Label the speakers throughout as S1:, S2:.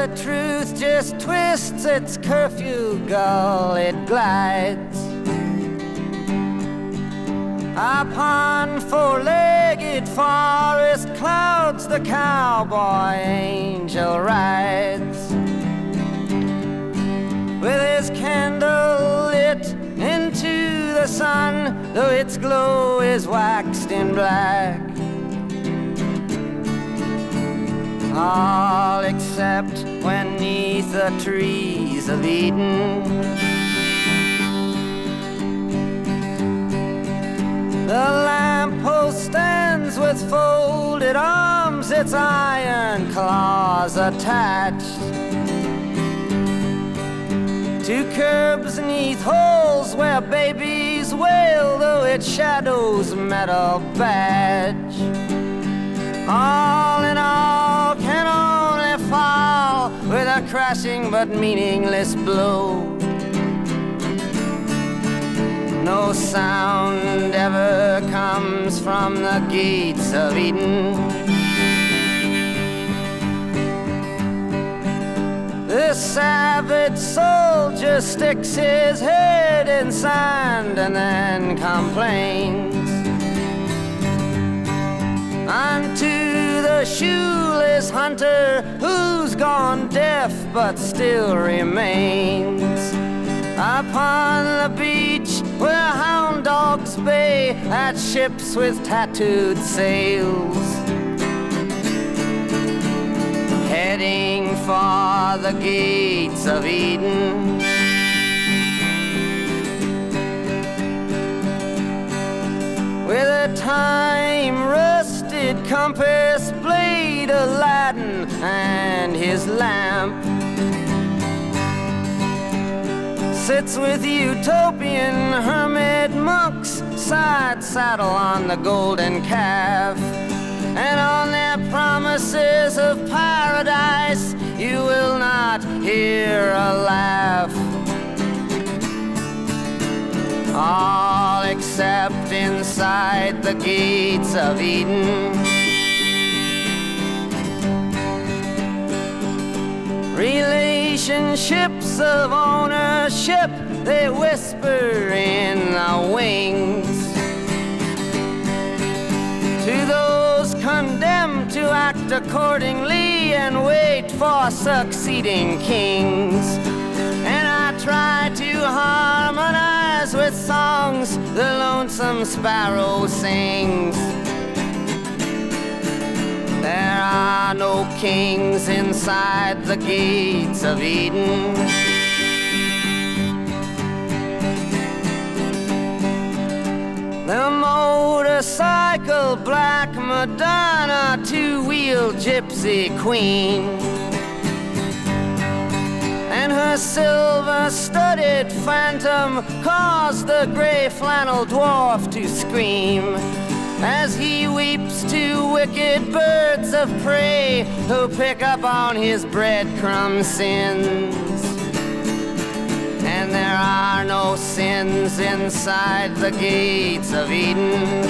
S1: the truth just twists its curfew gull, it glides upon four-legged forest clouds. The cowboy angel rides with his candle lit into the sun, though its glow is waxed in black. All except when 'neath the trees of Eden the lamppost stands with folded arms, its iron claws attached to curbs 'neath holes where babies wail, though its shadow's metal badge. All in all can only fall with a crashing but meaningless blow. No sound ever comes from the gates of Eden. The savage soldier sticks his head in sand and then complains unto the shoeless hunter who's gone deaf but still remains upon the beach where hound dogs bay at ships with tattooed sails, heading for the gates of Eden. With a time-rusted compass blade, Aladdin and his lamp sits with utopian hermit monks, side saddle on the golden calf, and on their promises of paradise you will not hear a laugh. All except inside the gates of Eden. Relationships of ownership, they whisper in the wings to those condemned to act accordingly and wait for succeeding kings. And I try to harmonize with songs the lonesome sparrow sings. There are no kings inside the gates of Eden. The motorcycle black Madonna, two-wheel gypsy queen, and her silver-studded phantom caused the gray flannel dwarf to scream as he weeps to wicked birds of prey who pick up on his breadcrumb sins. And there are no sins inside the gates of Eden.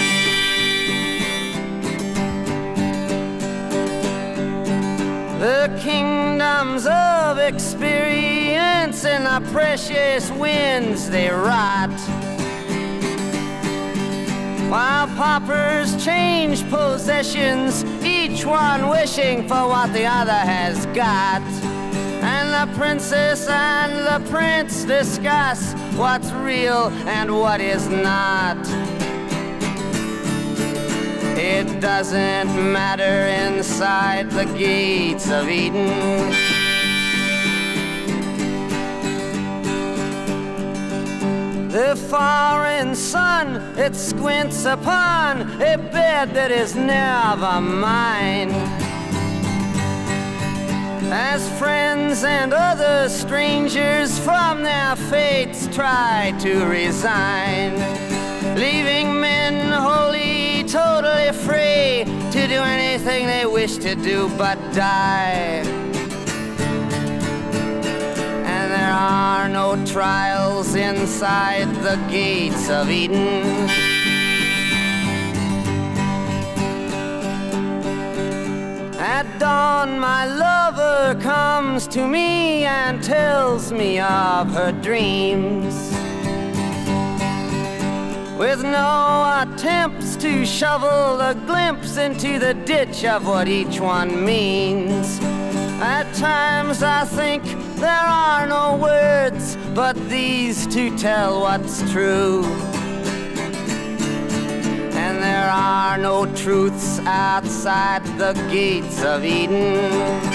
S1: The kingdoms of experience and the precious winds they rot, while paupers change possessions, each one wishing for what the other has got. And the princess and the prince discuss what's real and what is not. It doesn't matter inside the gates of Eden. The foreign sun, it squints upon a bed that is never mine, as friends and other strangers from their fates try to resign, leaving men wholly, totally free to do anything they wish to do but die. And there are no trials inside the gates of Eden. At dawn, my lover mother comes to me and tells me of her dreams, with no attempts to shovel a glimpse into the ditch of what each one means. At times I think there are no words but these to tell what's true, and there are no truths outside the gates of Eden.